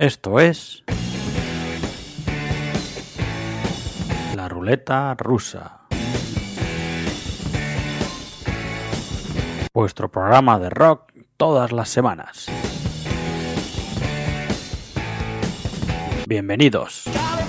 Esto es La Ruleta Rusa, vuestro programa de rock todas las semanas. Bienvenidos.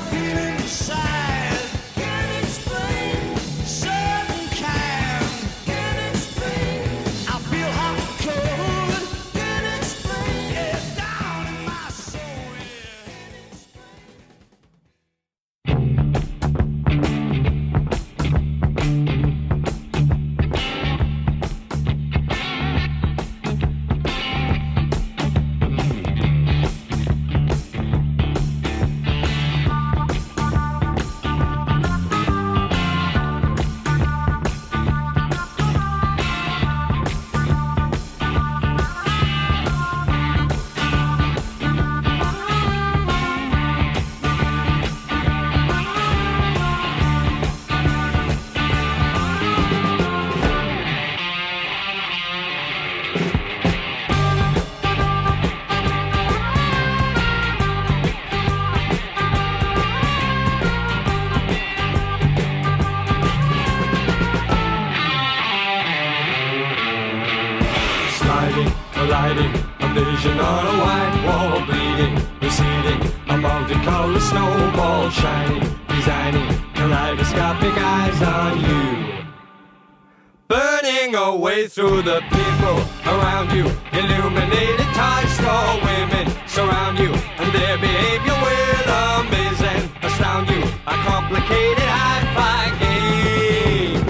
Through the people around you, illuminated toy store women surround you, and their behavior will amaze and astound you. A complicated hi-fi game,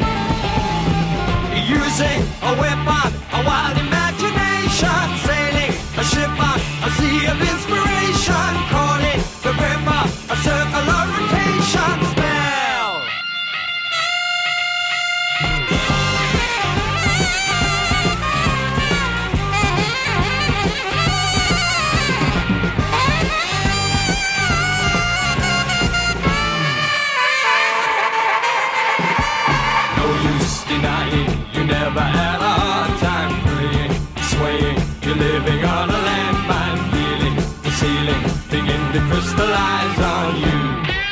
using a weapon, a wild imagination, sailing a ship on a sea of inspiration, caught in the grip of a circular rotation spell. Never had a hard time praying, swaying. You're living on a landmine, feeling the ceiling begin to crystallize on you.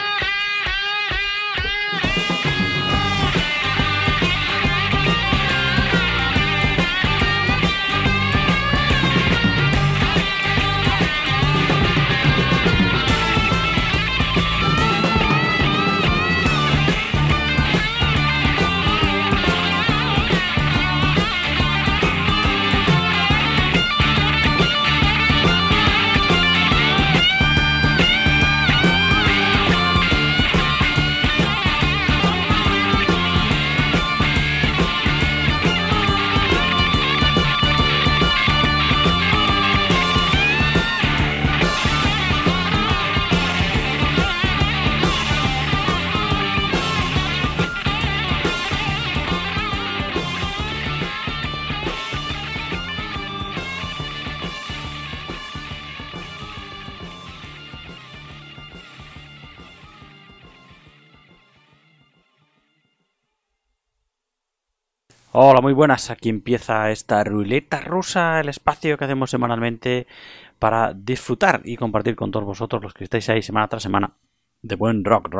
Hola, muy buenas. Aquí empieza esta ruleta rusa, el espacio que hacemos semanalmente para disfrutar y compartir con todos vosotros, los que estáis ahí semana tras semana, de buen rock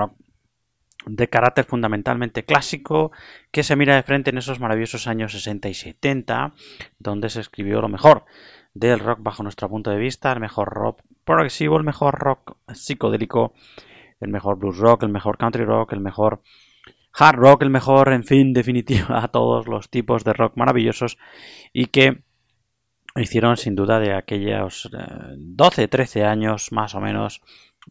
de carácter fundamentalmente clásico, que se mira de frente en esos maravillosos años 60 y 70, donde se escribió lo mejor del rock bajo nuestro punto de vista, el mejor rock progresivo, el mejor rock psicodélico, el mejor blues rock, el mejor country rock, el mejor hard rock, el mejor, en fin, definitiva, todos los tipos de rock maravillosos y que hicieron sin duda de aquellos 12, 13 años más o menos,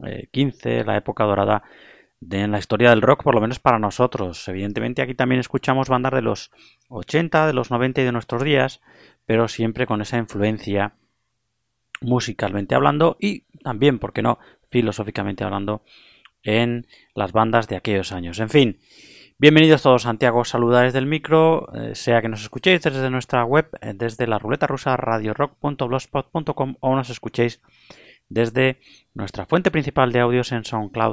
15, la época dorada en la historia del rock, por lo menos para nosotros. Evidentemente aquí también escuchamos bandas de los 80, de los 90 y de nuestros días, pero siempre con esa influencia musicalmente hablando y también, ¿por qué no?, filosóficamente hablando en las bandas de aquellos años. En fin, bienvenidos todos. Santiago saluda desde el micro, sea que nos escuchéis desde nuestra web, desde la ruleta rusa radiorock.blogspot.com o nos escuchéis desde nuestra fuente principal de audios en SoundCloud,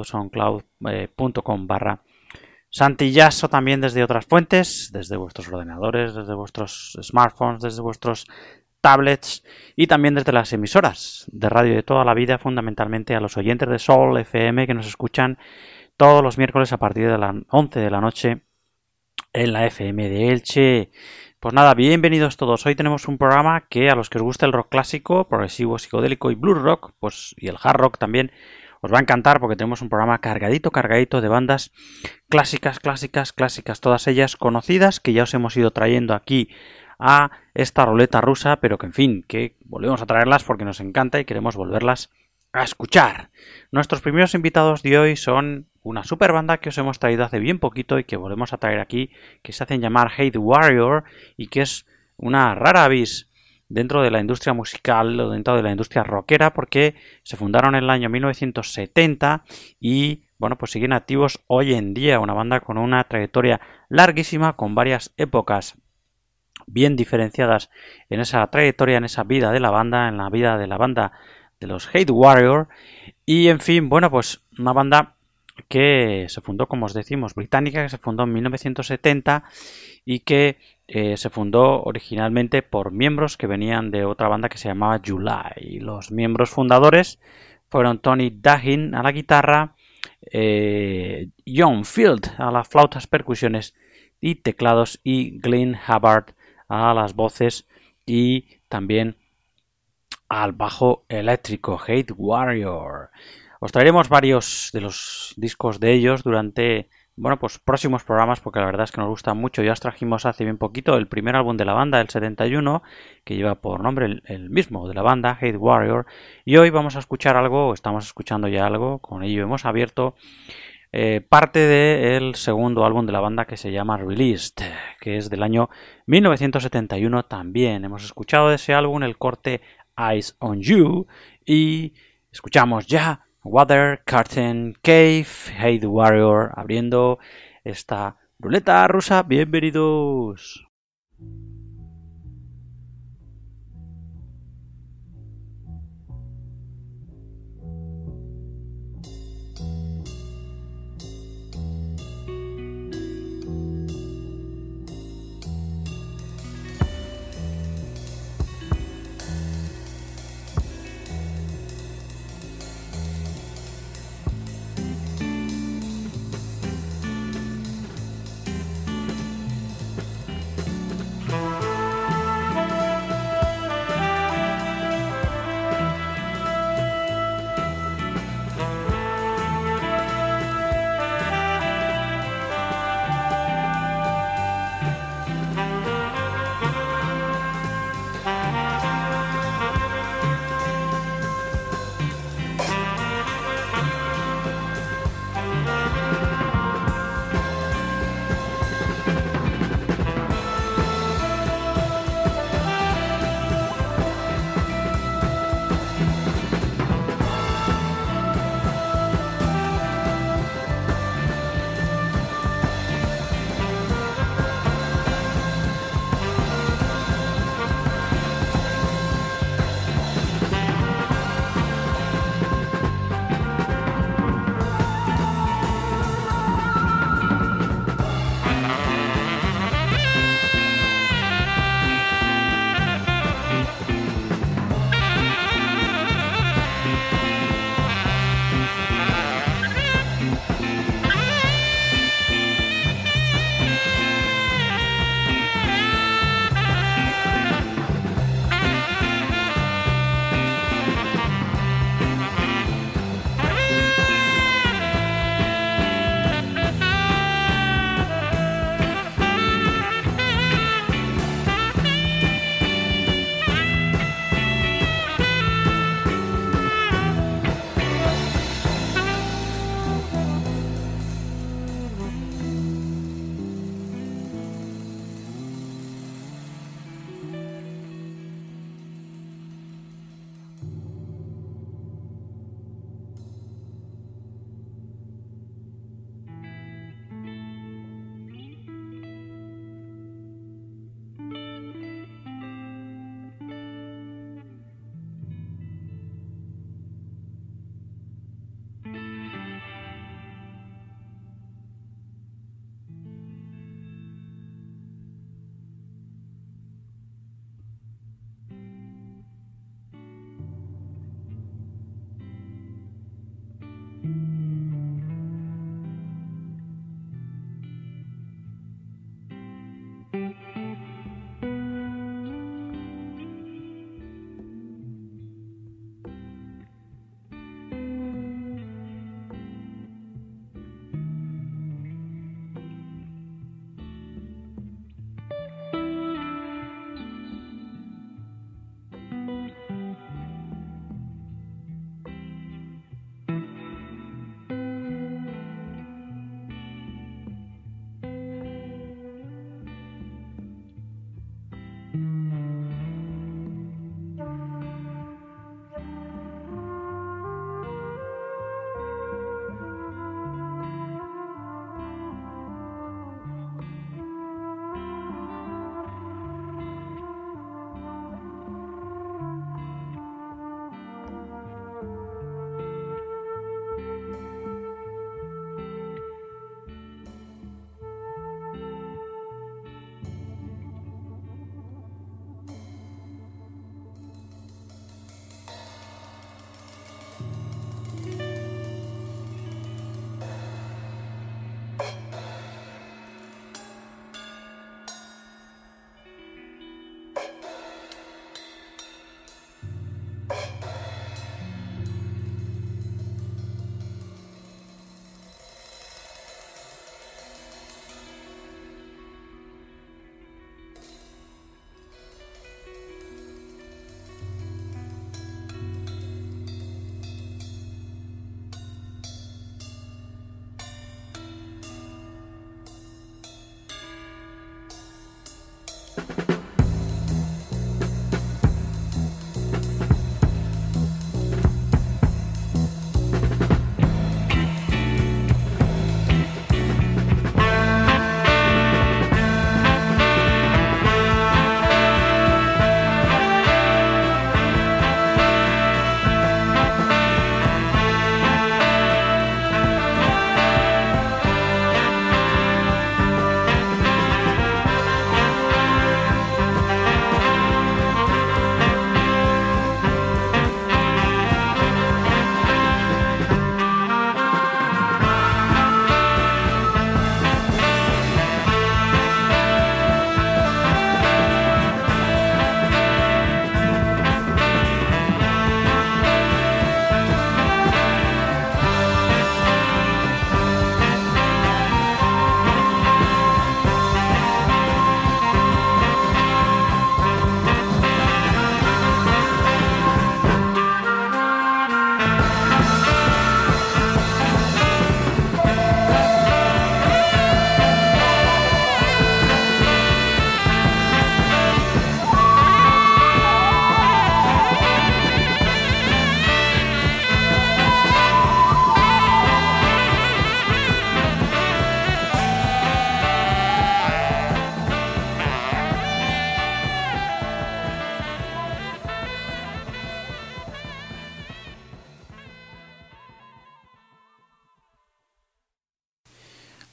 soundcloud.com/Santillaso, también desde otras fuentes, desde vuestros ordenadores, desde vuestros smartphones, desde vuestros tablets y también desde las emisoras de radio de toda la vida, fundamentalmente a los oyentes de Sol FM que nos escuchan todos los miércoles a partir de las 11 de la noche en la FM de Elche. Pues nada, bienvenidos todos. Hoy tenemos un programa que a los que os gusta el rock clásico, progresivo, psicodélico y blues rock, pues y el hard rock también, os va a encantar porque tenemos un programa cargadito de bandas clásicas, todas ellas conocidas que ya os hemos ido trayendo aquí a esta ruleta rusa, pero que en fin, que volvemos a traerlas porque nos encanta y queremos volverlas a escuchar. Nuestros primeros invitados de hoy son una super banda que os hemos traído hace bien poquito y que volvemos a traer aquí, que se hacen llamar Hate Warrior y que es una rara avis dentro de la industria musical o dentro de la industria rockera porque se fundaron en el año 1970 y bueno, pues siguen activos hoy en día, una banda con una trayectoria larguísima, con varias épocas bien diferenciadas en esa trayectoria, en esa vida de la banda, en la vida de la banda de los Hate Warrior. Y en fin, bueno, pues una banda que se fundó, como os decimos, británica, que se fundó en 1970 y que se fundó originalmente por miembros que venían de otra banda que se llamaba July. Los miembros fundadores fueron Tony Dahin a la guitarra, John Field a las flautas, percusiones y teclados y Glenn Hubbard a las voces y también al bajo eléctrico. Hate Warrior. Os traeremos varios de los discos de ellos durante, bueno, pues próximos programas porque la verdad es que nos gustan mucho. Ya os trajimos hace bien poquito el primer álbum de la banda, el 71, que lleva por nombre el mismo de la banda, Hate Warrior. Y hoy vamos a escuchar algo, estamos escuchando ya algo, con ello hemos abierto parte del segundo álbum de la banda que se llama Released, que es del año 1971 también. Hemos escuchado de ese álbum el corte Eyes on You y escuchamos ya Water Curtain Cave, Hate Warrior, abriendo esta ruleta rusa. Bienvenidos.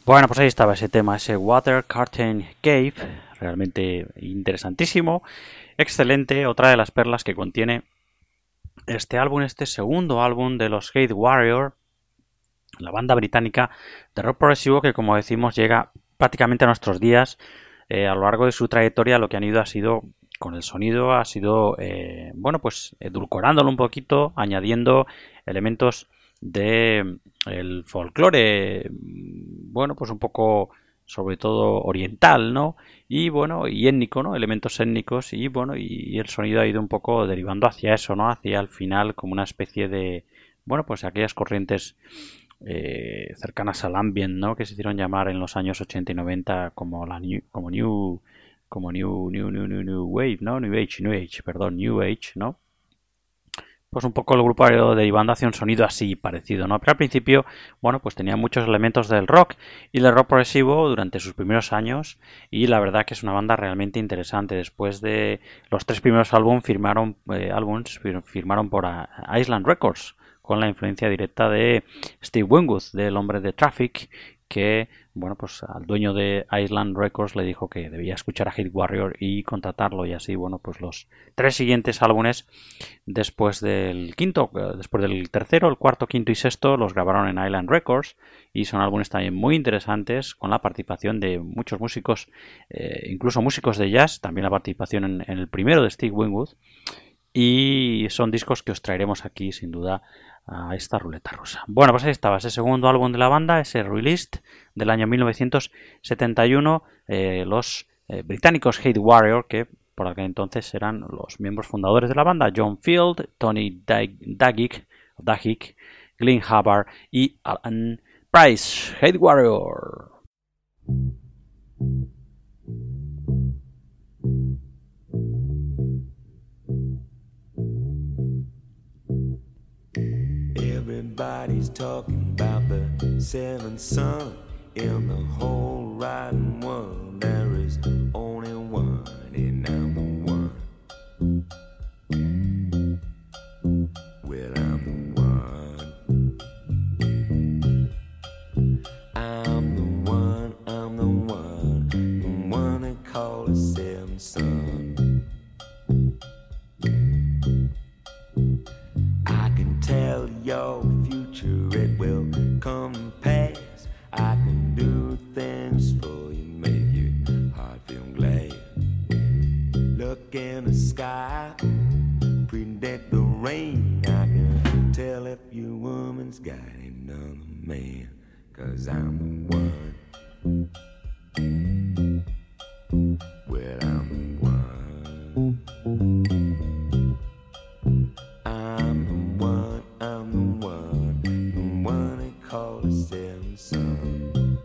Bueno, pues ahí estaba ese tema, ese Water Curtain Cave, realmente interesantísimo, excelente, otra de las perlas que contiene este álbum, este segundo álbum de los Hate Warrior, la banda británica de rock progresivo que, como decimos, llega prácticamente a nuestros días. A lo largo de su trayectoria lo que han ido ha sido, con el sonido, ha sido, bueno, pues edulcorándolo un poquito, añadiendo elementos de el folclore, bueno, pues un poco sobre todo oriental, ¿no? Y bueno, y étnico, ¿no? Elementos étnicos y bueno, y el sonido ha ido un poco derivando hacia eso, ¿no? Hacia el final como una especie de, bueno, pues aquellas corrientes cercanas al ambient, ¿no? Que se hicieron llamar en los años 80 y 90 como la new wave, ¿no? New Age, ¿no? Pues un poco el grupo ha ido derivando hacia un sonido así parecido, ¿no? Pero al principio, bueno, pues tenía muchos elementos del rock y del rock progresivo durante sus primeros años y la verdad que es una banda realmente interesante. Después de los 3 primeros álbumes firmaron por Island Records con la influencia directa de Steve Winwood, del hombre de Traffic, que, bueno, pues al dueño de Island Records le dijo que debía escuchar a Hate Warrior y contratarlo, y así, bueno, pues los 3 siguientes álbumes después del tercero, el cuarto, quinto y sexto los grabaron en Island Records y son álbumes también muy interesantes con la participación de muchos músicos, incluso músicos de jazz, también la participación en el primero de Steve Winwood, y son discos que os traeremos aquí sin duda a esta ruleta rusa. Bueno, pues ahí estaba ese segundo álbum de la banda, ese Released del año 1971, los británicos Hate Warrior, que por aquel entonces eran los miembros fundadores de la banda, John Field, Tony Dagic, Glenn Hubbard y Alan Price. Hate Warrior. Everybody's talking about the seventh son in the whole riding world. There is only one, and I'm the one. Well, I'm the one. I'm the one they call the seventh son. I can tell your future, it will come to pass. I can do things for you, make your heart feel glad. Look in the sky, predict the rain. I can tell if your woman's got another man, 'cause I'm the one. Well, I'm the one. I'm the one they call the seventh son.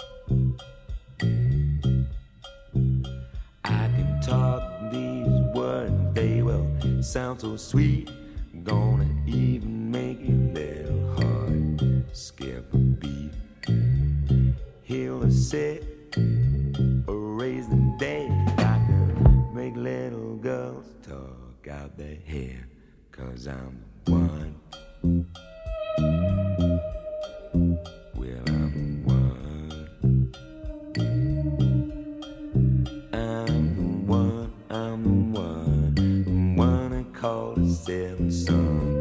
I can talk these words, they will sound so sweet. Gonna even make your little heart skip a beat. Heal the sick or raise the dead. I can make little girls talk out their head, 'cause I'm the one. Well, I'm the one. I'm the one they call the seventh son.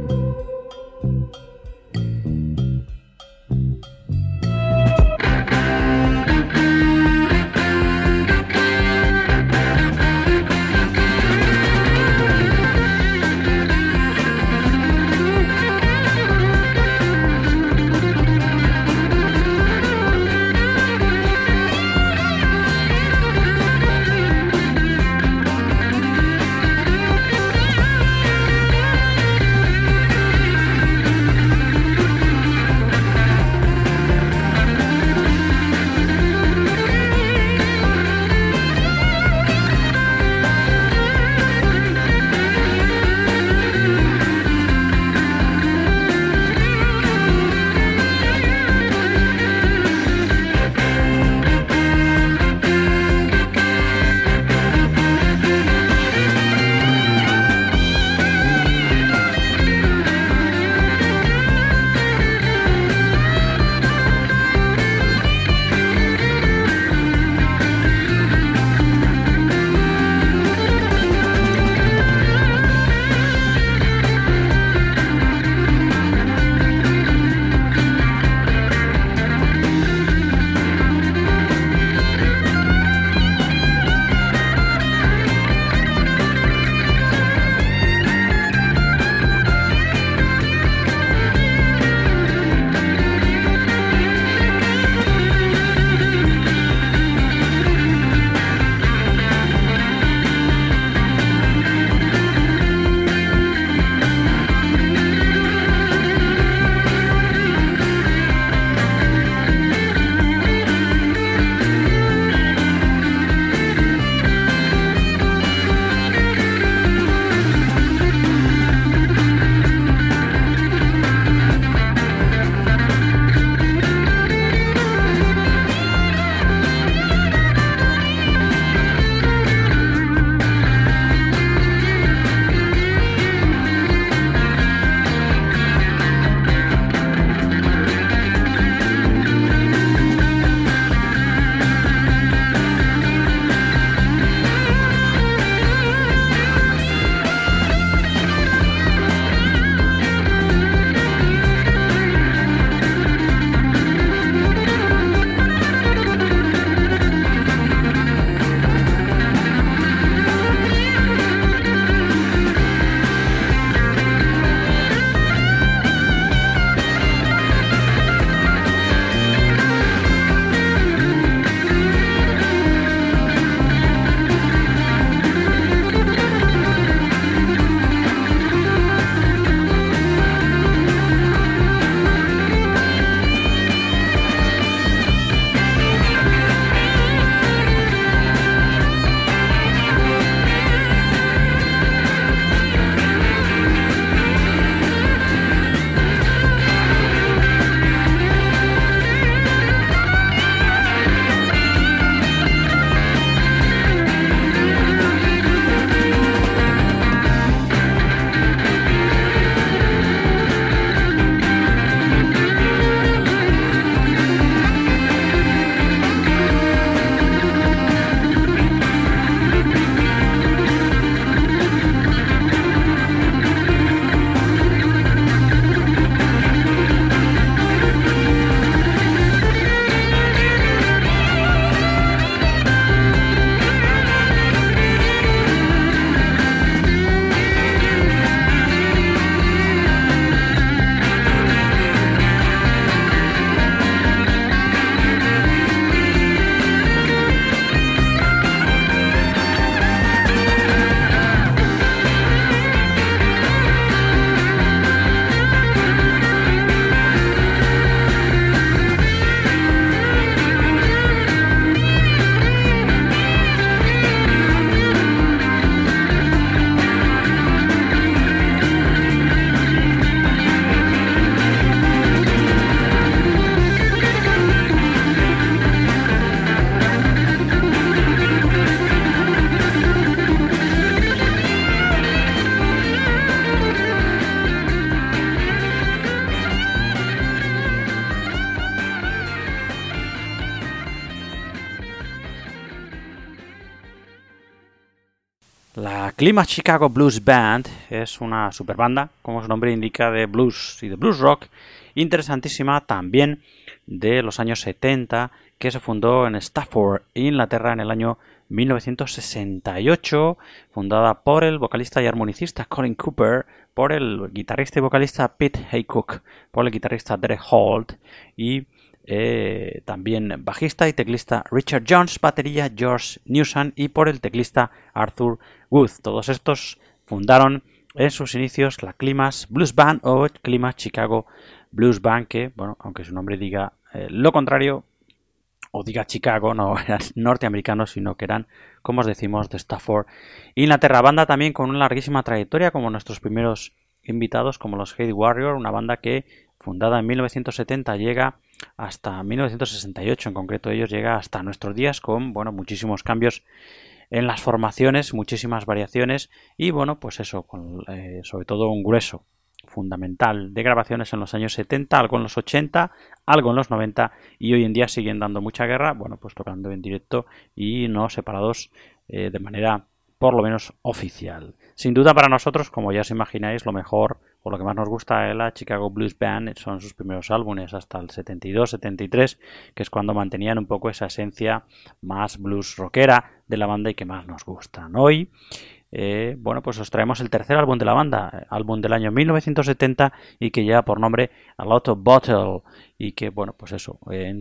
Climax Chicago Blues Band es una super banda, como su nombre indica, de blues y de blues rock, interesantísima también de los años 70, que se fundó en Stafford, Inglaterra, en el año 1968, fundada por el vocalista y armonicista Colin Cooper, por el guitarrista y vocalista Pete Haycock, por el guitarrista Derek Holt y también bajista y teclista Richard Jones, batería George Newson y por el teclista Arthur Wood. Todos estos fundaron en sus inicios la Climax Blues Band o Climax Chicago Blues Band, que, bueno, aunque su nombre diga lo contrario o diga Chicago, no eran norteamericanos, sino que eran, como os decimos, de Stafford, Inglaterra. Banda también con una larguísima trayectoria, como nuestros primeros invitados, como los Hate Warrior, una banda que, fundada en 1970, llega hasta 1968, en concreto ellos llega hasta nuestros días con, bueno, muchísimos cambios en las formaciones, muchísimas variaciones y, bueno, pues eso, con, sobre todo un grueso fundamental de grabaciones en los años 70, algo en los 80, algo en los 90 y hoy en día siguen dando mucha guerra, bueno, pues tocando en directo y no separados de manera por lo menos oficial. Sin duda para nosotros, como ya os imagináis, lo mejor o lo que más nos gusta de la Chicago Blues Band son sus primeros álbumes hasta el 72, 73, que es cuando mantenían un poco esa esencia más blues rockera de la banda y que más nos gustan. Hoy, bueno, pues os traemos el tercer álbum de la banda, álbum del año 1970 y que lleva por nombre A Lot of Bottle y que, bueno, pues eso, en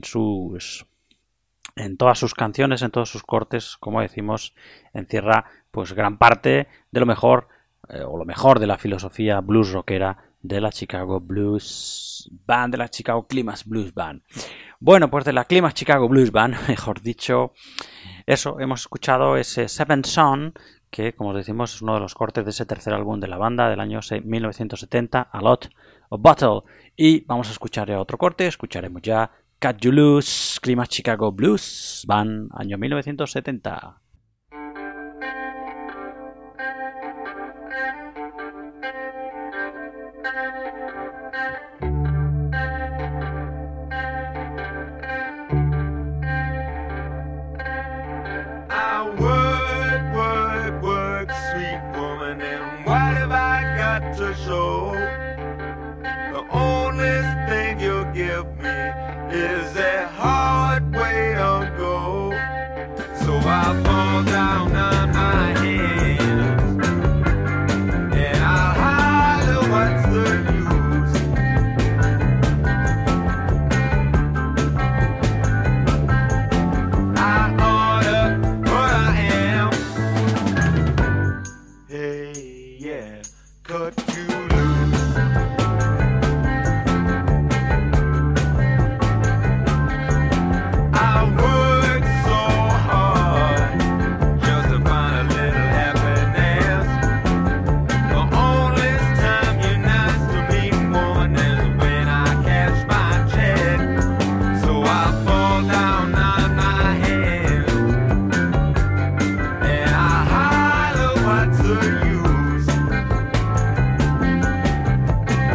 todas sus canciones, en todos sus cortes, como decimos, encierra pues gran parte de lo mejor o lo mejor de la filosofía blues rockera de la Chicago Blues Band, de la Chicago Climax Blues Band. Bueno, pues de la Climax Chicago Blues Band, mejor dicho, eso, hemos escuchado ese Seventh Son, que como os decimos es uno de los cortes de ese tercer álbum de la banda del año 1970, A Lot of Bottle. Y vamos a escuchar ya otro corte, escucharemos ya Cut You Loose, Climax Chicago Blues Band, año 1970. To show the only thing you'll give me is a hard way to go. So I fall down on my hands and I'll holler, what's the use? I order what I am. Hey, yeah, cut you loose. I work so hard just to find a little happiness. The only time you're nice to me, woman, is when I cash my check. So I fall down on my head and I holler, what's the use?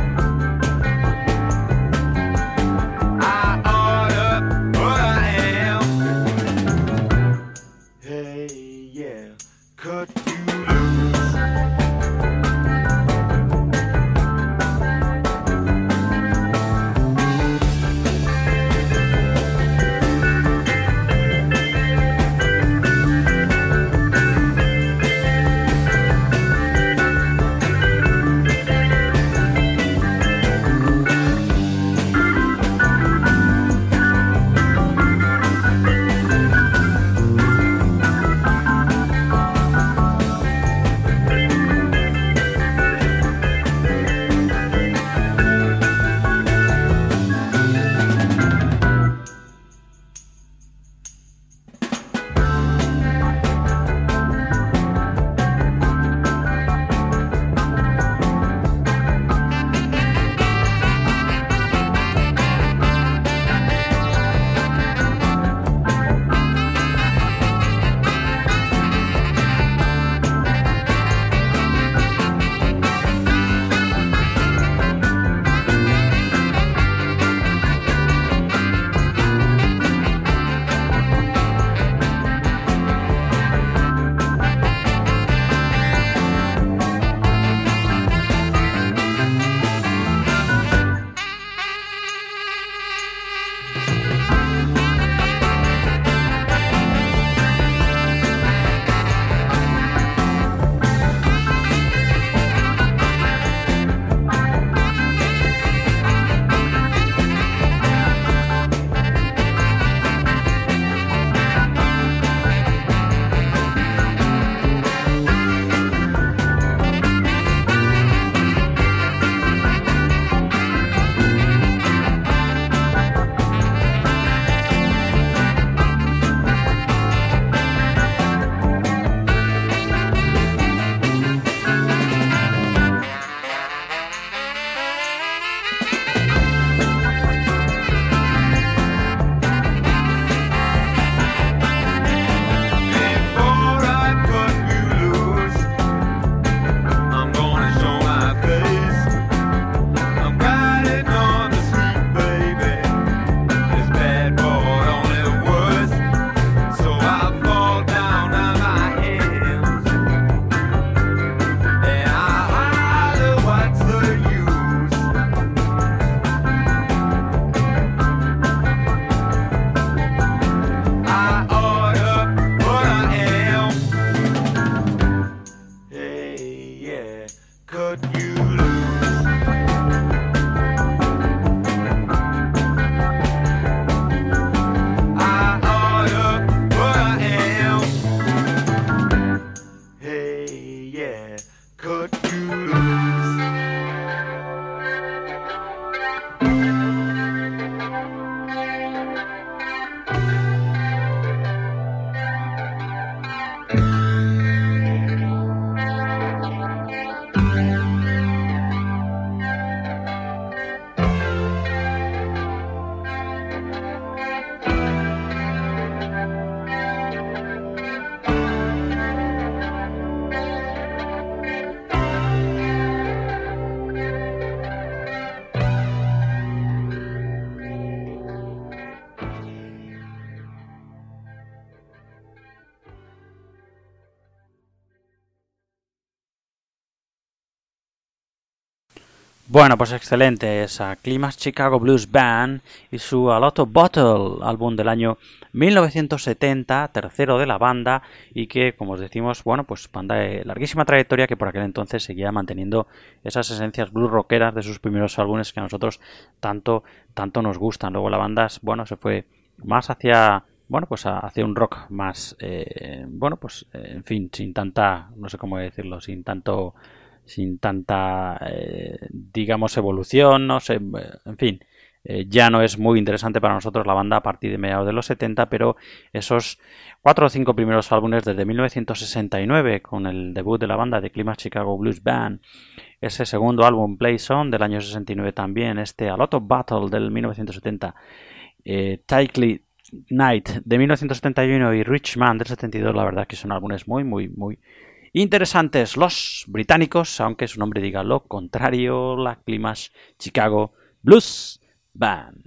Bueno, pues excelente, esa Climax Chicago Blues Band y su A Lot of Bottle, álbum del año 1970, tercero de la banda, y que, como os decimos, bueno, pues banda de larguísima trayectoria que por aquel entonces seguía manteniendo esas esencias blues rockeras de sus primeros álbumes que a nosotros tanto nos gustan. Luego la banda, bueno, se fue más hacia, bueno, pues hacia un rock más, bueno, pues en fin, sin tanta, no sé cómo decirlo, sin tanta, digamos, evolución, no sé, en fin, ya no es muy interesante para nosotros la banda a partir de mediados de los 70, pero esos 4 o 5 primeros álbumes desde 1969, con el debut de la banda de Climax Chicago Blues Band, ese segundo álbum Play Son del año 69 también, este A Lot of Battle del 1970, Tightly Night de 1971 y Rich Man del 72, la verdad que son álbumes muy interesantes. Los británicos, aunque su nombre diga lo contrario, la Climax Chicago Blues Band.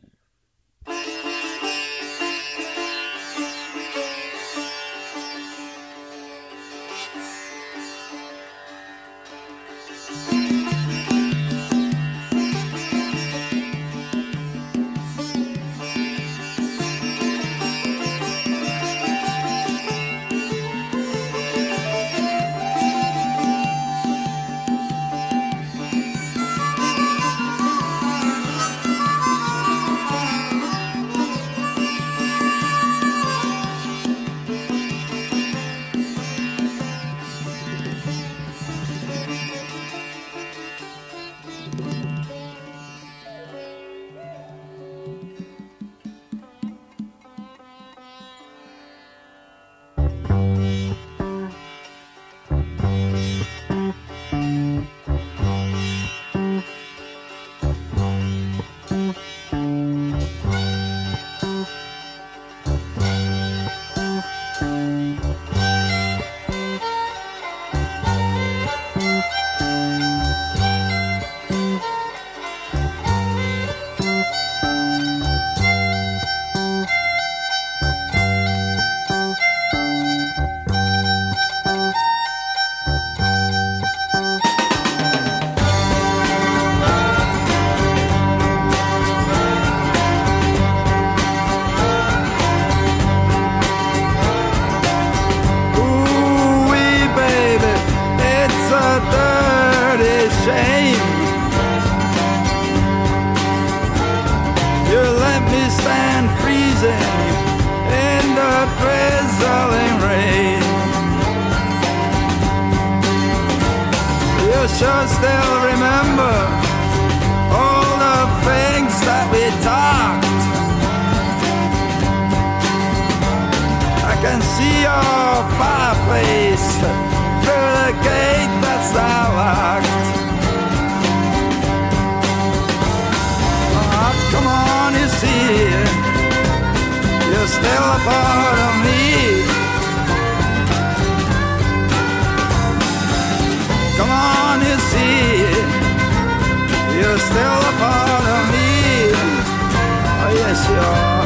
sure still remember all the things that we talked. I can see your fireplace through the gate that's now locked. Oh, come on, you see, you're still a part of me. Come on, you see, you're still a part of me. Oh, yes, you are.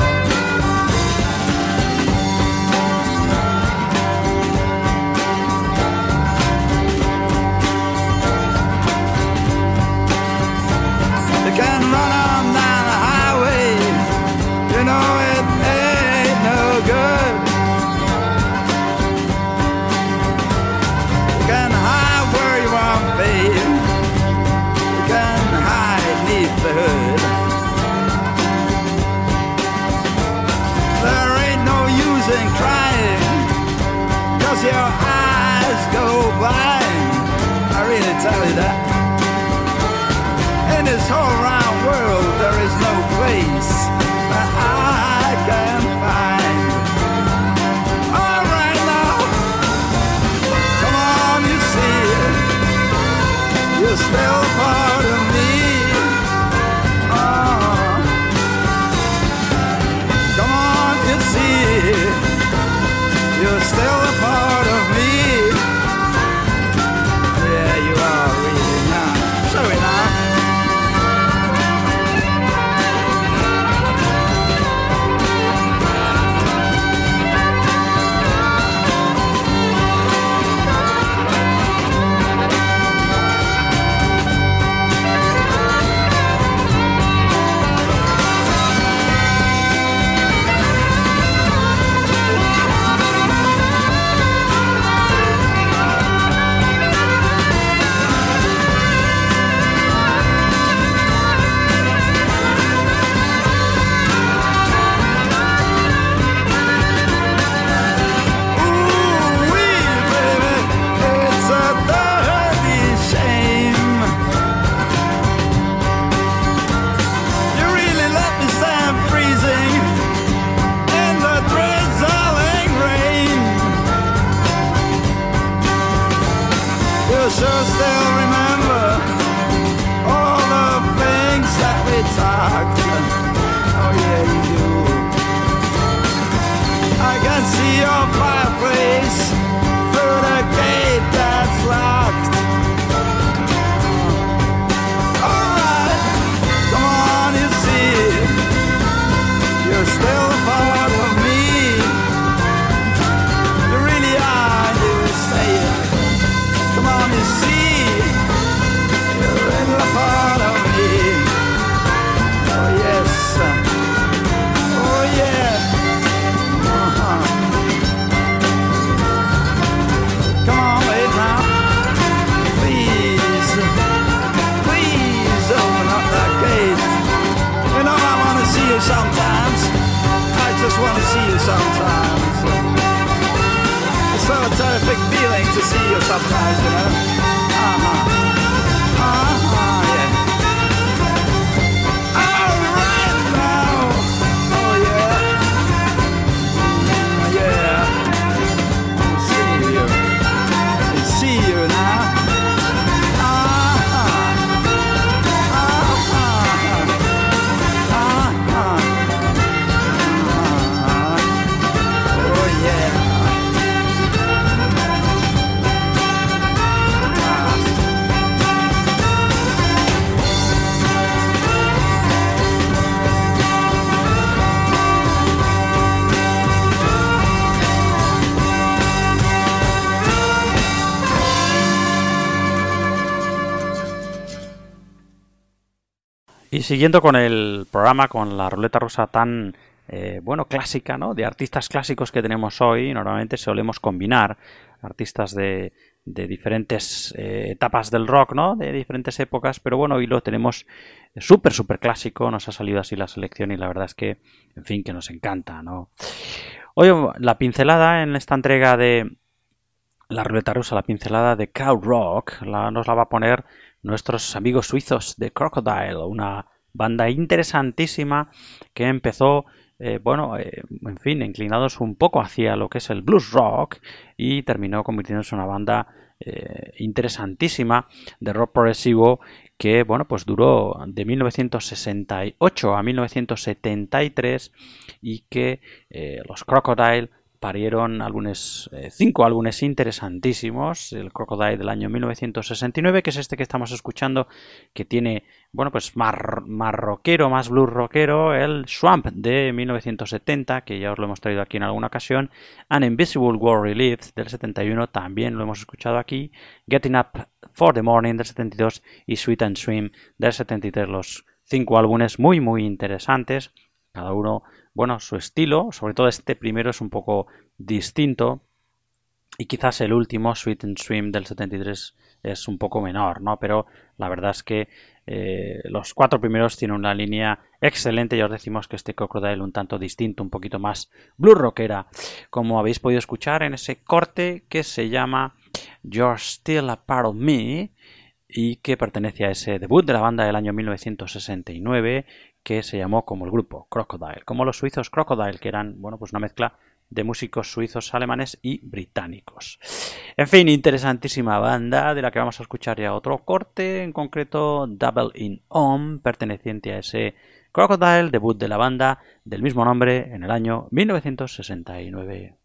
You can run on down the highway, you know it ain't no good. You can hide where you want, babe. You can hide neath the hood. There ain't no use in crying, 'cause your eyes go blind. I really tell you that. In this whole round world, there is no place that I can find. All right now, come on, you see it. You're still part of me. Oh. Come on, you see it. You're still a part of me. Yeah, you are really now. Sorry now. sometimes. It's not a terrific feeling to see you sometimes, you know. Yeah. All right now. Oh yeah. Yeah. See you now. Oh yeah. Y siguiendo con el programa, con la ruleta rusa tan, clásica, ¿no? De artistas clásicos que tenemos hoy, normalmente solemos combinar artistas de diferentes etapas del rock, ¿no? De diferentes épocas, pero bueno, hoy lo tenemos súper clásico, nos ha salido así la selección y la verdad es que, en fin, que nos encanta, ¿no? Hoy la pincelada en esta entrega de la ruleta rusa, la pincelada de krautrock, nos la va a poner nuestros amigos suizos de Crocodile, una banda interesantísima que empezó, en fin, inclinados un poco hacia lo que es el blues rock y terminó convirtiéndose en una banda interesantísima de rock progresivo que, bueno, pues duró de 1968 a 1973 y que los Crocodile parieron álbumes, 5 álbumes interesantísimos. El Crocodile del año 1969, que es este que estamos escuchando, que tiene, bueno, pues más rockero, más blues rockero. El Swamp de 1970, que ya os lo hemos traído aquí en alguna ocasión. An Invisible War Relief del 71, también lo hemos escuchado aquí. Getting Up for the Morning del 72 y Sweet and Swim del 73. Los 5 álbumes muy interesantes, cada uno, bueno, su estilo, sobre todo este primero es un poco distinto y quizás el último, Sweet and Swim del 73, es un poco menor, ¿no? Pero la verdad es que los 4 primeros tienen una línea excelente. Ya os decimos que este Crocodile un tanto distinto, un poquito más blues rockera, como habéis podido escuchar en ese corte que se llama You're Still a Part of Me y que pertenece a ese debut de la banda del año 1969 que se llamó como el grupo Crocodile, como los suizos Crocodile, que eran, bueno, pues una mezcla de músicos suizos, alemanes y británicos. En fin, interesantísima banda de la que vamos a escuchar ya otro corte, en concreto Double in On, perteneciente a ese Crocodile, debut de la banda del mismo nombre en el año 1969.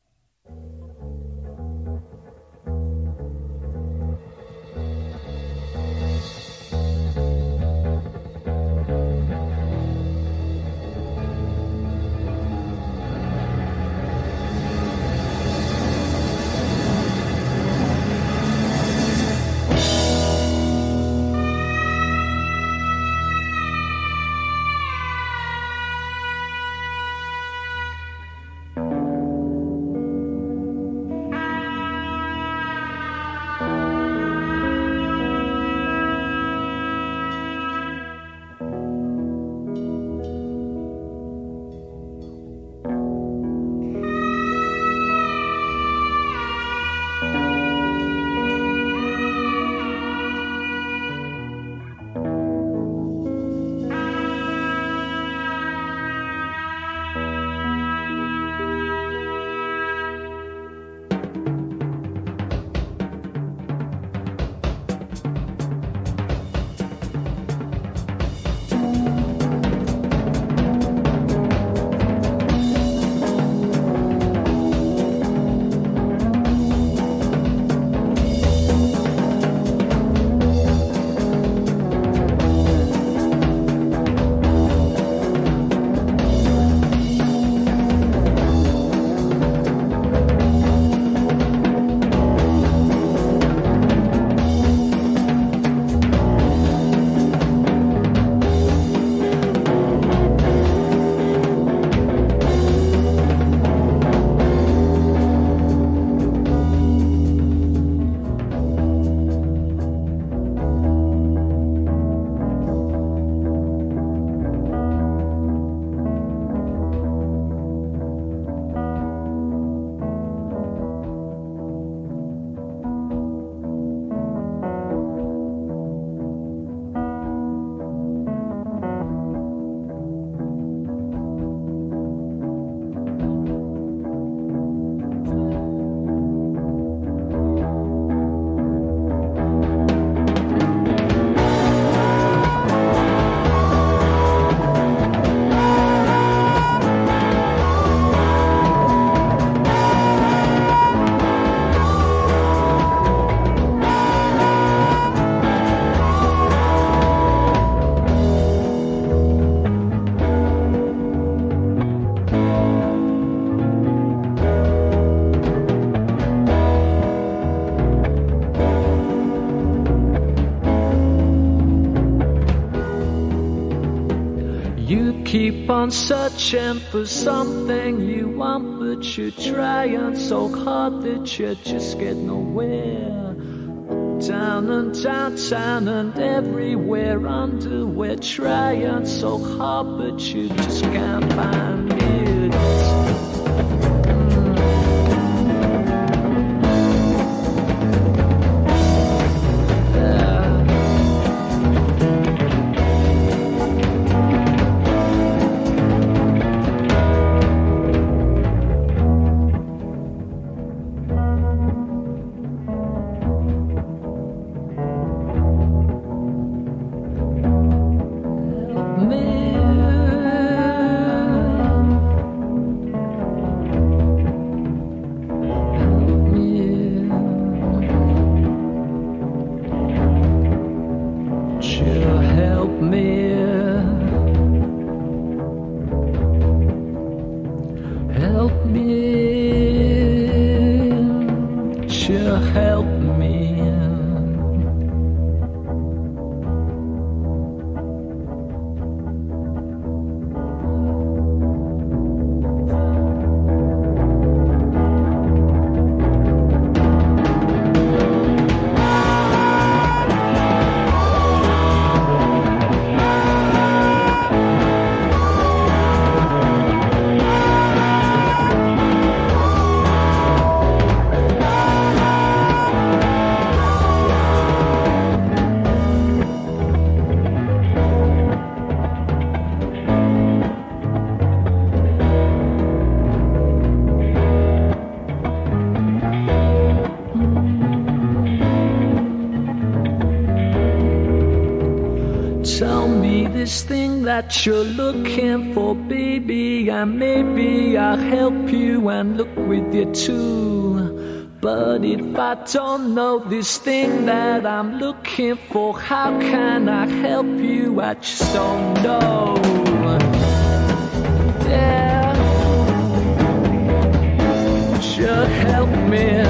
You keep on searching for something you want, but you're trying so hard that you just get nowhere. Down and downtown and everywhere underwear, trying so hard, but you just can't find it. This thing that you're looking for, baby, and maybe I'll help you and look with you too. But if I don't know this thing that I'm looking for, how can I help you? I just don't know. Yeah, should help me.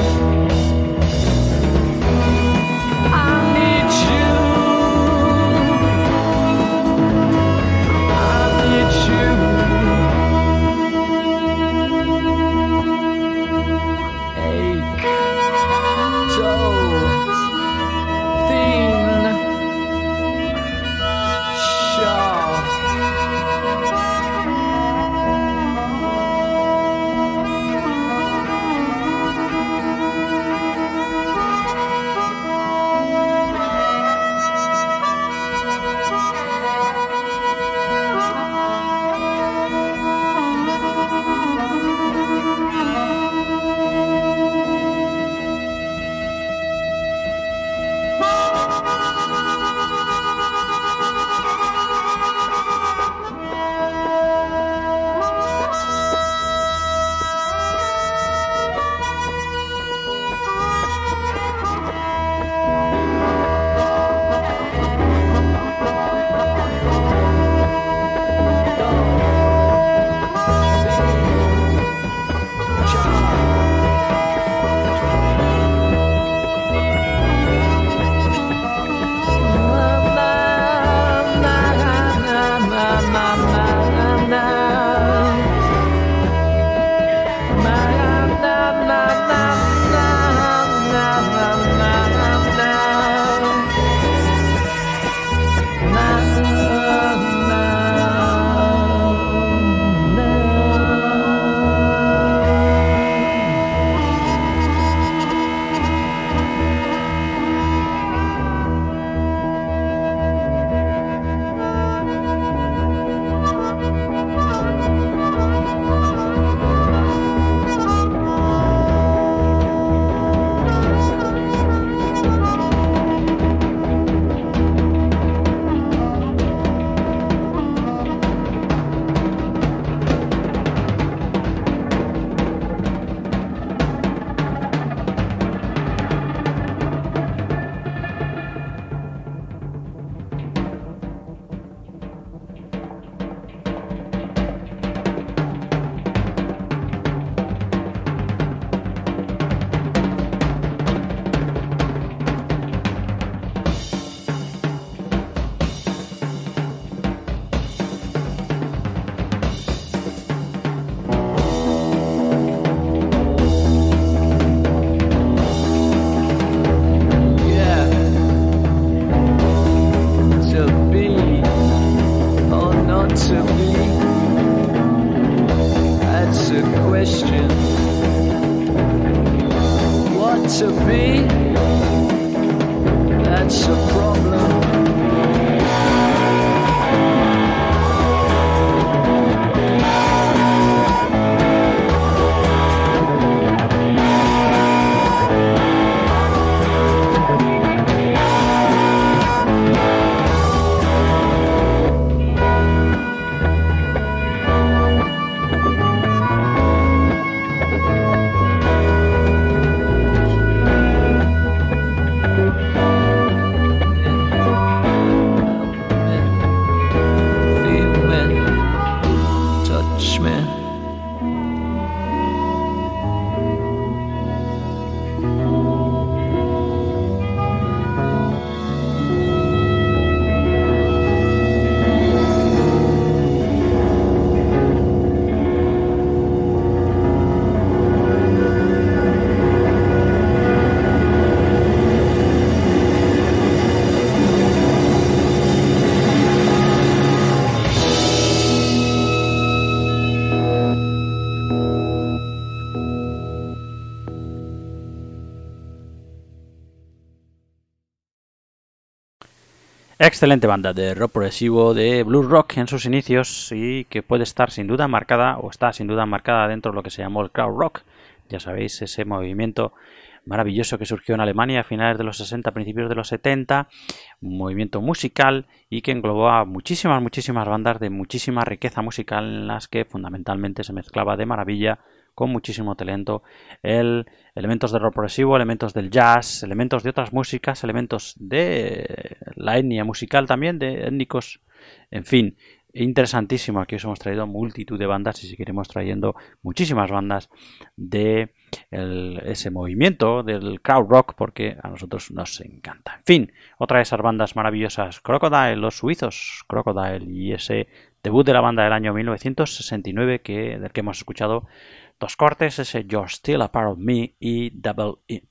Excelente banda de rock progresivo, de blues rock en sus inicios y que puede estar sin duda marcada o está sin duda marcada dentro de lo que se llamó el crowd rock. Ya sabéis, ese movimiento maravilloso que surgió en Alemania a finales de los 60, principios de los 70, un movimiento musical y que englobó a muchísimas bandas de muchísima riqueza musical en las que fundamentalmente se mezclaba de maravilla con muchísimo talento elementos de rock progresivo, elementos del jazz, elementos de otras músicas, elementos de la etnia musical también, de étnicos, en fin, interesantísimo. Aquí os hemos traído multitud de bandas y seguiremos trayendo muchísimas bandas de ese movimiento del crowd rock porque a nosotros nos encanta. En fin, otra de esas bandas maravillosas, Crocodile, los suizos Crocodile, y ese debut de la banda del año 1969 del que hemos escuchado dos cortes, ese You're Still a Part of Me y Double E.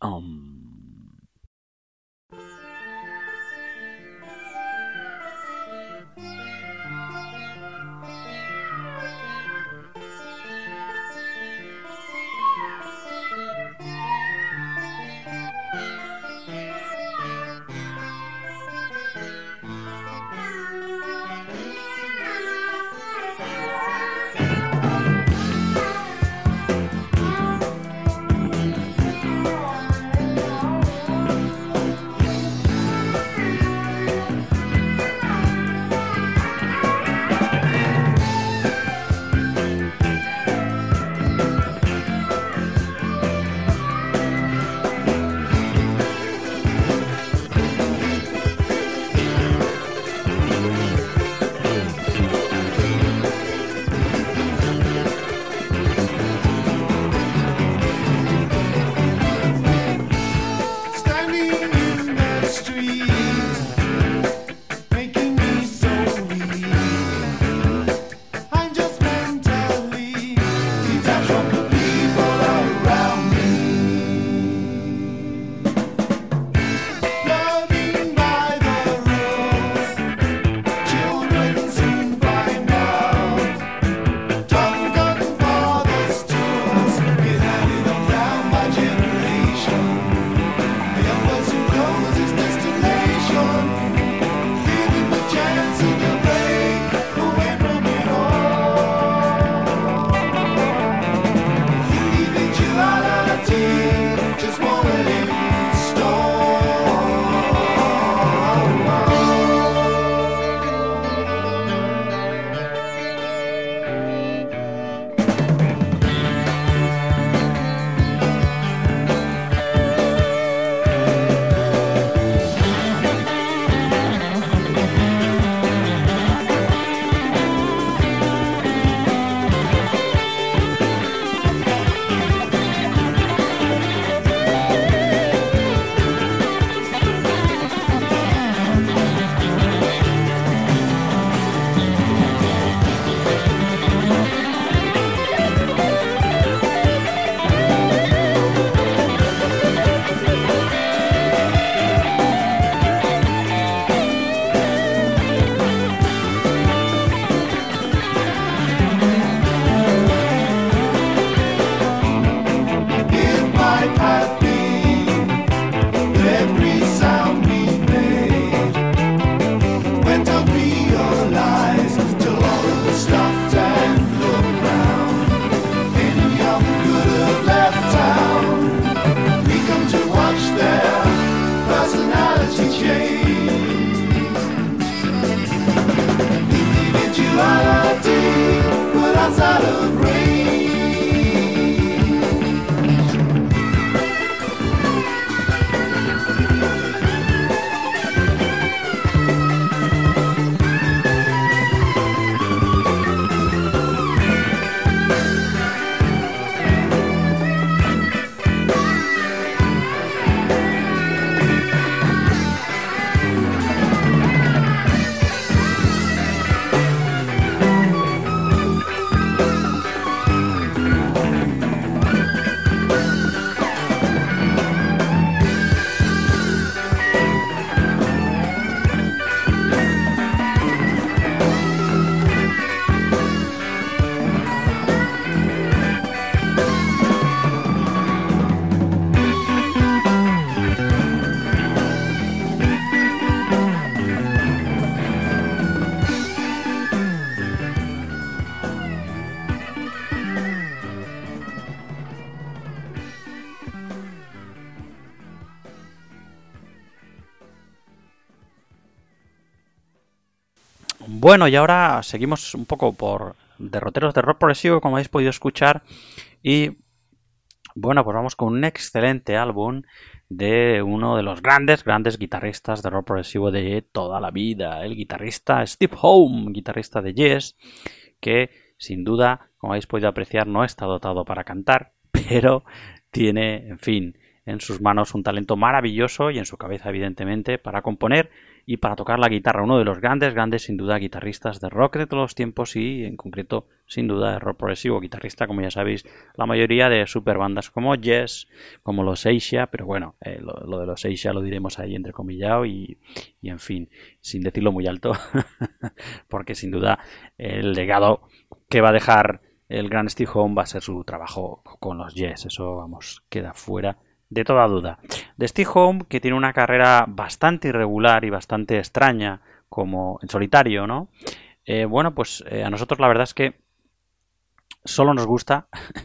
Bueno, y ahora seguimos un poco por derroteros de rock progresivo, como habéis podido escuchar, y bueno, pues vamos con un excelente álbum de uno de los grandes guitarristas de rock progresivo de toda la vida, el guitarrista Steve Howe, guitarrista de Yes, que sin duda, como habéis podido apreciar, no está dotado para cantar, pero tiene, en fin, en sus manos un talento maravilloso y en su cabeza, evidentemente, para componer y para tocar la guitarra. Uno de los grandes, sin duda, guitarristas de rock de todos los tiempos y, en concreto, sin duda, de rock progresivo. Guitarrista, como ya sabéis, la mayoría de superbandas como Yes, como los Asia, pero bueno, lo de los Asia lo diremos ahí entrecomillado y en fin, sin decirlo muy alto, porque sin duda el legado que va a dejar el gran Steve Howe va a ser su trabajo con los Yes. Eso, vamos, queda fuera de toda duda. De Steve Howe, que tiene una carrera bastante irregular y bastante extraña, como en solitario, ¿no? Bueno, pues a nosotros la verdad es que solo nos gusta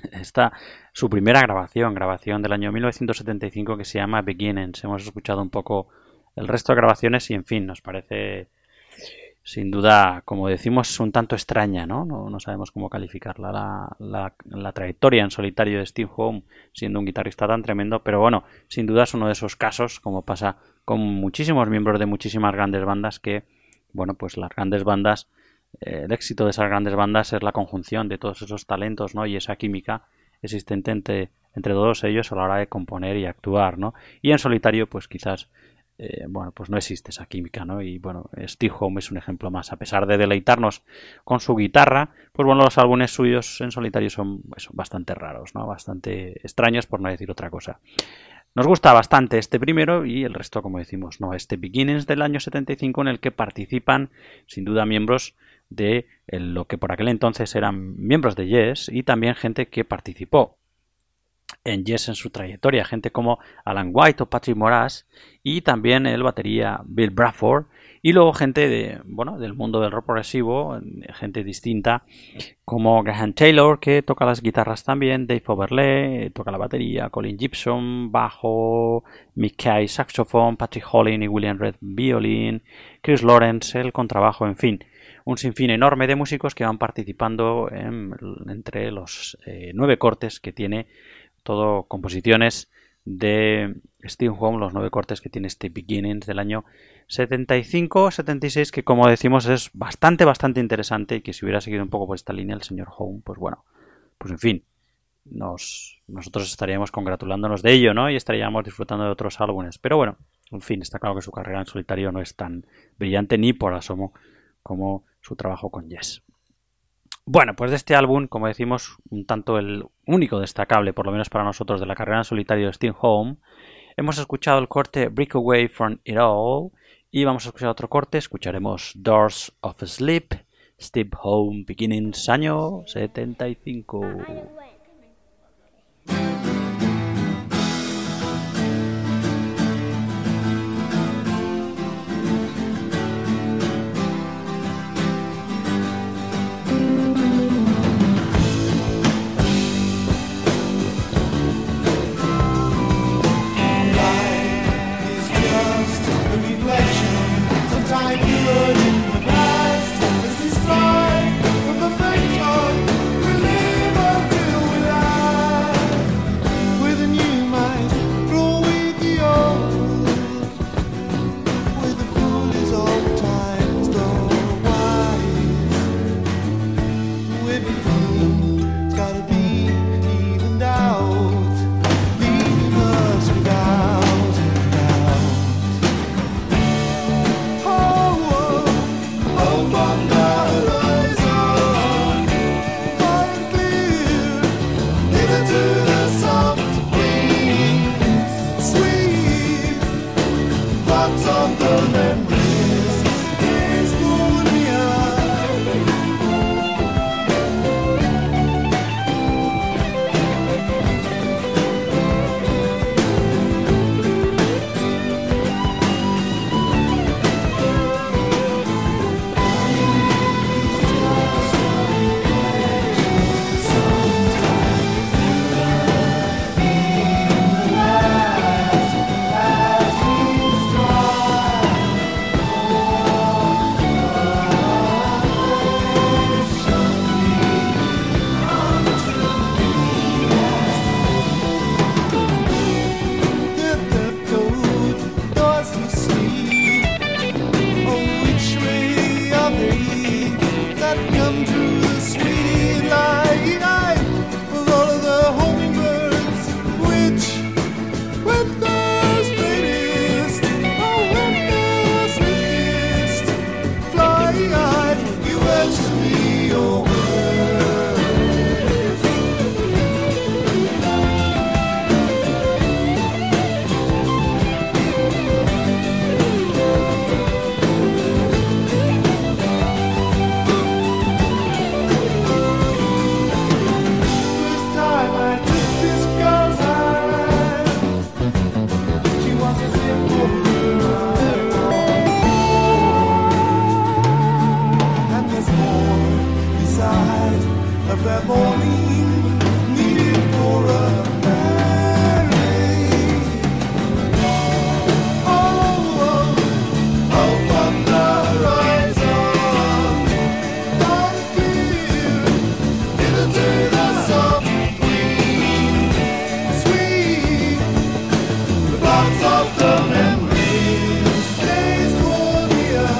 su primera grabación del año 1975, que se llama Beginnings. Hemos escuchado un poco el resto de grabaciones y, en fin, nos parece sin duda, como decimos, un tanto extraña, ¿no? No sabemos cómo calificarla, la trayectoria en solitario de Steve Howe, siendo un guitarrista tan tremendo, pero bueno, sin duda es uno de esos casos, como pasa con muchísimos miembros de muchísimas grandes bandas, que, bueno, pues las grandes bandas, el éxito de esas grandes bandas es la conjunción de todos esos talentos, ¿no? Y esa química existente entre todos ellos a la hora de componer y actuar, ¿no? Y en solitario, pues quizás bueno, pues no existe esa química, ¿no? Y bueno, Steve Howe es un ejemplo más. A pesar de deleitarnos con su guitarra, pues bueno, los álbumes suyos en solitario son bastante raros, ¿no? Bastante extraños, por no decir otra cosa. Nos gusta bastante este primero y el resto, como decimos, ¿no? Este Beginnings del año 75, en el que participan, sin duda, miembros de lo que por aquel entonces eran miembros de Yes y también gente que participó en Yes en su trayectoria, gente como Alan White o Patrick Moraz, y también el batería Bill Bruford, y luego gente del mundo del rock progresivo, gente distinta como Graham Taylor, que toca las guitarras también, Dave Overlay toca la batería, Colin Gibson bajo, Mick Kay saxofón, Patrick Hollin y William Red violín, Chris Lawrence el contrabajo, en fin, un sinfín enorme de músicos que van participando entre los 9 cortes que tiene, todo composiciones de Steve Howe, los 9 cortes que tiene este Beginnings del año 75-76, que, como decimos, es bastante interesante, y que si hubiera seguido un poco por esta línea el señor Howe, pues bueno, pues en fin, nosotros estaríamos congratulándonos de ello, ¿no? Y estaríamos disfrutando de otros álbumes, pero bueno, en fin, está claro que su carrera en solitario no es tan brillante ni por asomo como su trabajo con Yes. Bueno, pues de este álbum, como decimos, un tanto el único destacable, por lo menos para nosotros, de la carrera en solitario de Steve Howe, hemos escuchado el corte Break Away From It All y vamos a escuchar otro corte, escucharemos Doors of Sleep, Steve Howe, Beginnings, año 75. Till touch me, your words. First time I took this girl's hand, she was as if for me and there's more beside of that morning needed for a marriage. Oh, from the horizon, don't give into the soft green, sweet, the box of the memories stays cordial.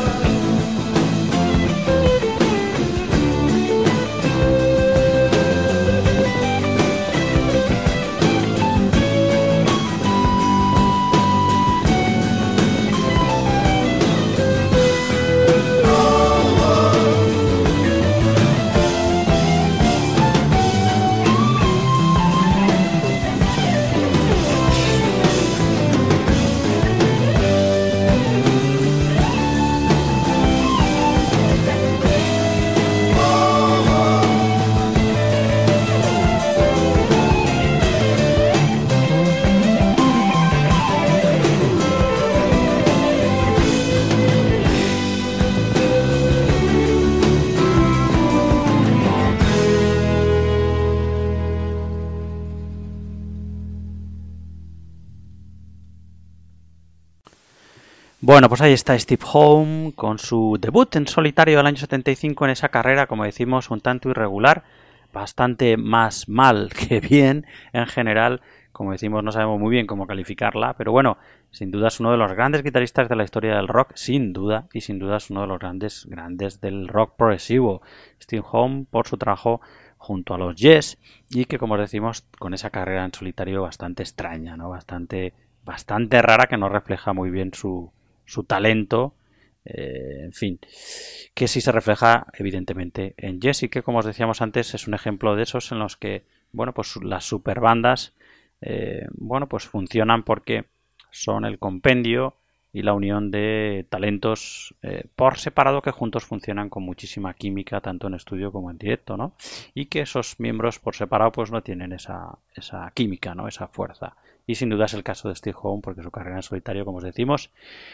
Bueno, pues ahí está Steve Home con su debut en solitario del año 75 en esa carrera, como decimos, un tanto irregular, bastante más mal que bien en general. Como decimos, no sabemos muy bien cómo calificarla, pero bueno, sin duda es uno de los grandes guitarristas de la historia del rock, sin duda, y sin duda es uno de los grandes del rock progresivo. Steve Home por su trabajo junto a los Yes, y que, como decimos, con esa carrera en solitario bastante extraña, ¿no? Bastante rara, que no refleja muy bien su talento, en fin, que sí se refleja evidentemente en Yes, y que, como os decíamos antes, es un ejemplo de esos en los que, bueno, pues las superbandas, bueno, pues funcionan porque son el compendio y la unión de talentos por separado que juntos funcionan con muchísima química, tanto en estudio como en directo, ¿no? Y que esos miembros por separado pues no tienen esa química, ¿no? Esa fuerza. Y sin duda es el caso de Steve Home, porque su carrera en solitario, como os decimos,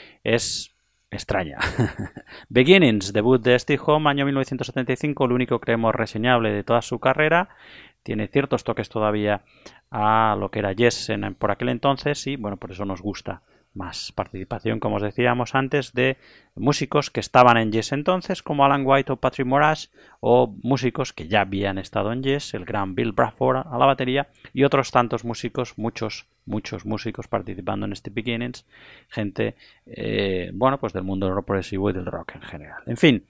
es extraña. Beginnings, debut de Steve Home, año 1975, lo único creemos reseñable de toda su carrera. Tiene ciertos toques todavía a lo que era Yes por aquel entonces, y bueno, por eso nos gusta más participación, como os decíamos antes, de músicos que estaban en Yes entonces, como Alan White o Patrick Moraz, o músicos que ya habían estado en Yes, el gran Bill Bruford a la batería, y otros tantos músicos, muchos músicos participando en este Beginnings, gente, bueno, pues del mundo del rock progresivo y del rock en general. En fin,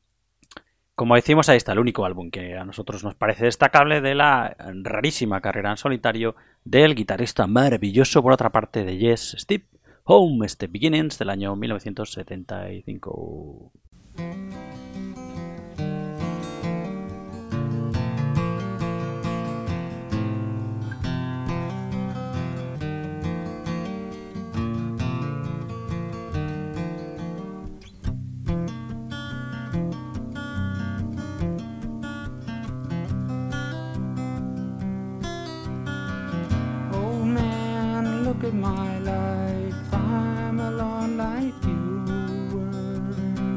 como decimos, ahí está el único álbum que a nosotros nos parece destacable de la rarísima carrera en solitario del guitarrista maravilloso, por otra parte, de Yes, Steve Home, este Beginnings del año 1975. Oh man, look at my life, I'm alone like you were.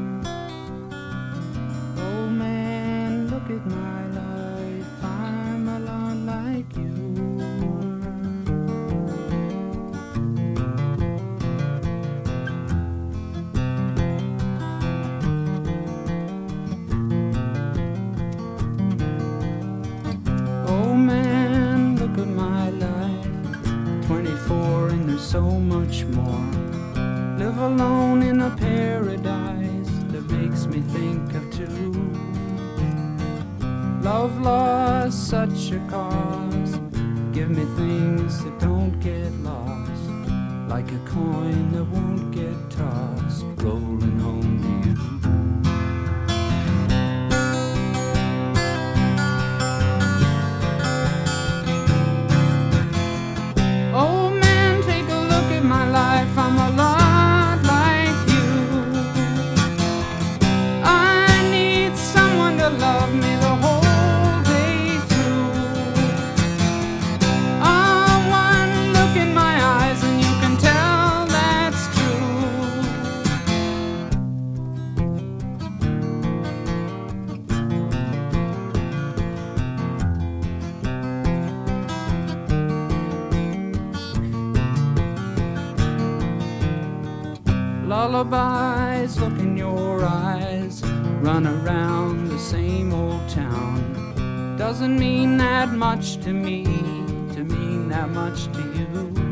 Oh man, look at my life, I'm alone like you were. Oh man, look at my life, 24 and there's so much more. Live alone in a paradise that makes me think of two. Love lost, such a cause. Give me things that don't get lost, like a coin that won't get tossed, rolling home to you. lullabies look in your eyes, run around the same old town. Doesn't mean that much to me, to mean that much to you.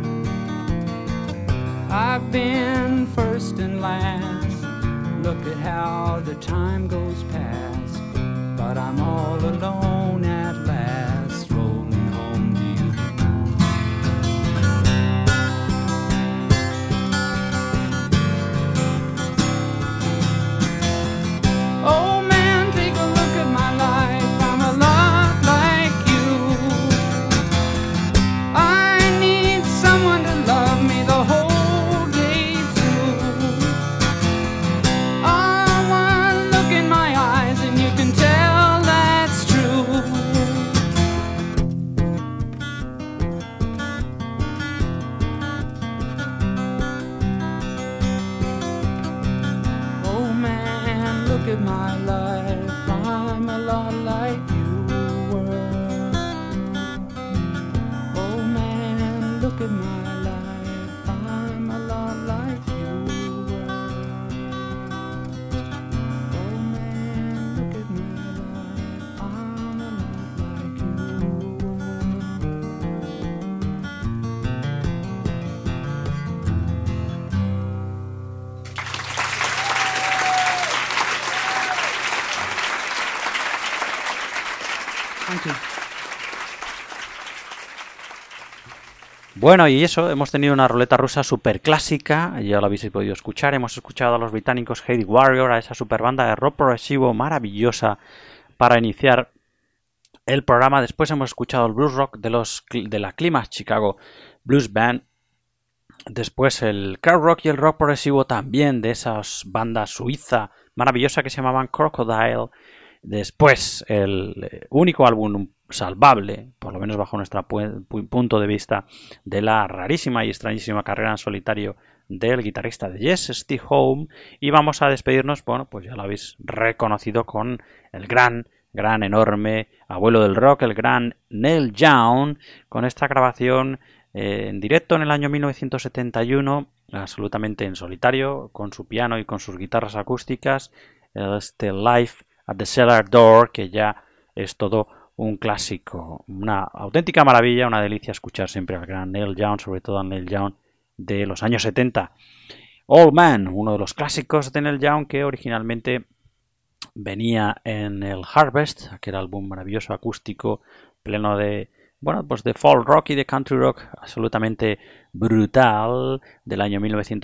I've been first and last, look at how the time goes past, but I'm all alone at last, rolling home to you. Oh man, take a look at my life, I'm a lot like you. I need someone to love me the whole day through. Oh, one look in my eyes and you can tell that's true. Oh man, look at my life, I'm a lot like you were. Oh man, look at my life, I'm a lot like you were. Oh man, look at my life, I'm a lot like you were. Thank you. Bueno, y eso, hemos tenido una ruleta rusa súper clásica, ya lo habéis podido escuchar, hemos escuchado a los británicos Hate Warrior, a esa super banda de rock progresivo maravillosa para iniciar el programa. Después hemos escuchado el blues rock de la Climax Chicago Blues Band. Después el crowd rock y el rock progresivo también de esas bandas suiza maravillosa que se llamaban Crocodile. Después el único álbum salvable, por lo menos bajo nuestro punto de vista, de la rarísima y extrañísima carrera en solitario del guitarrista de Yes, Steve Howe. Y vamos a despedirnos, bueno, pues ya lo habéis reconocido, con el gran, enorme abuelo del rock, el gran Neil Young, con esta grabación en directo en el año 1971, absolutamente en solitario, con su piano y con sus guitarras acústicas, este Live at the Cellar Door, que ya es todo un clásico, una auténtica maravilla, una delicia escuchar siempre al gran Neil Young, sobre todo al Neil Young de los años 70. Old Man, uno de los clásicos de Neil Young, que originalmente venía en el Harvest, aquel álbum maravilloso acústico pleno de, bueno, pues de folk rock y de country rock absolutamente brutal, del año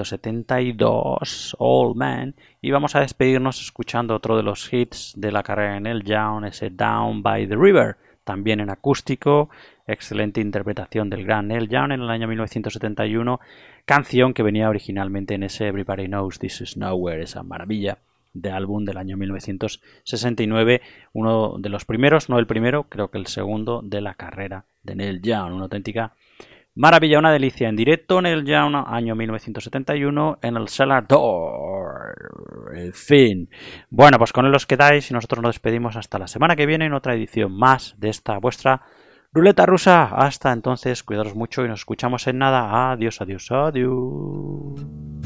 1972, Old Man. Y vamos a despedirnos escuchando otro de los hits de la carrera de Neil Young, ese Down by the River, también en acústico, excelente interpretación del gran Neil Young en el año 1971, canción que venía originalmente en ese Everybody Knows This Is Nowhere, esa maravilla de álbum del año 1969, uno de los primeros, no el primero, creo que el segundo de la carrera de Neil Young, una auténtica maravilla, una delicia en directo. Neil Young, año 1971, en el Cellar Door. En fin. Bueno, pues con él os quedáis y nosotros nos despedimos hasta la semana que viene en otra edición más de esta vuestra ruleta rusa. Hasta entonces, cuidaros mucho y nos escuchamos en nada. Adiós, adiós, adiós.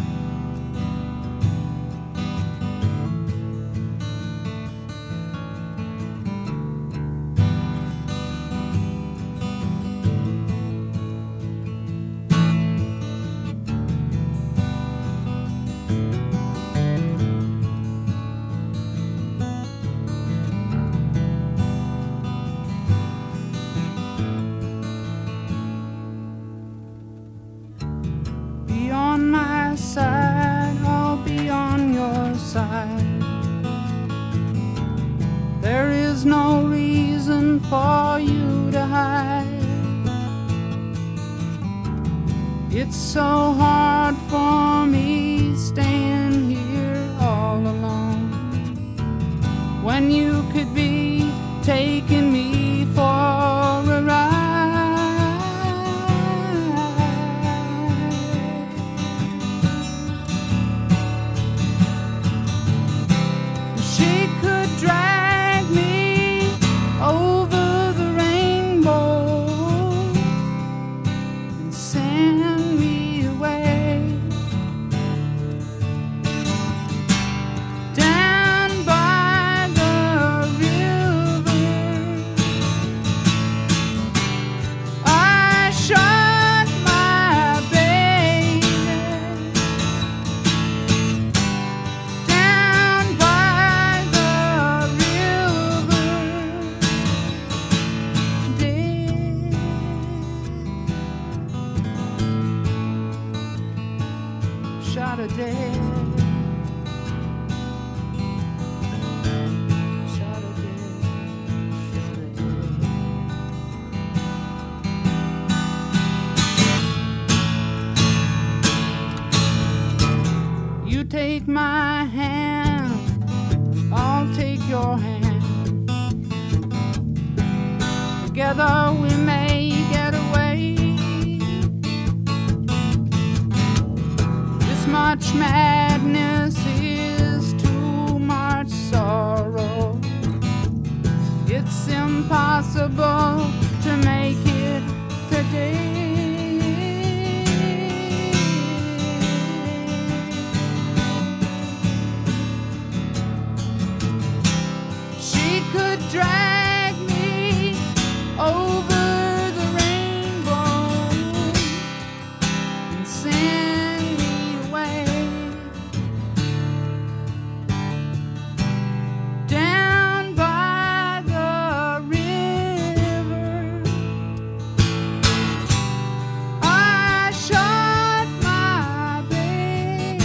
There is no reason for you to hide. It's so hard for me staying here all alone when you could be taking me for a ride. She could drag me over the rainbow and send me away. take my hand, I'll take your hand. Together we may get away. This much madness is too much sorrow. It's impossible to make it today. She could drag me over the rainbow and send me away down by the river. I shot my babe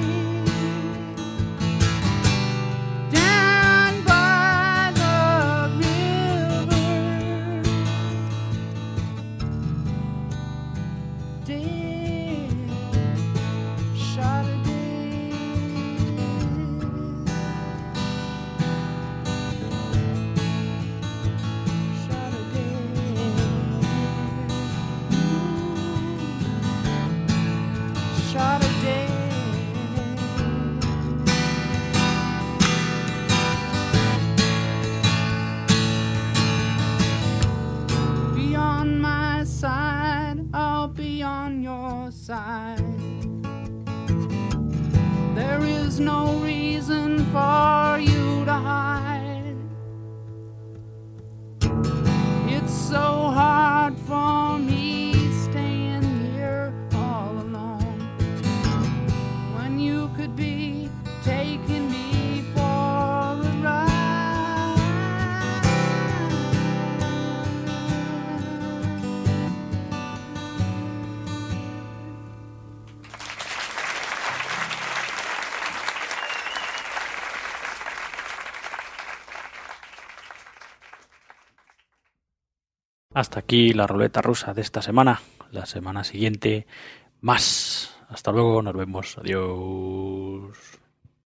down by the river. Dead, shot her dead. Shot her dead. Shot her dead. Be on my side, I'll be on your side. There is no reason for you to hide. It's so hard for me staying here all alone when you could be taking me for a ride. Hasta aquí la ruleta rusa de esta semana. La semana siguiente, más. Hasta luego, nos vemos. Adiós.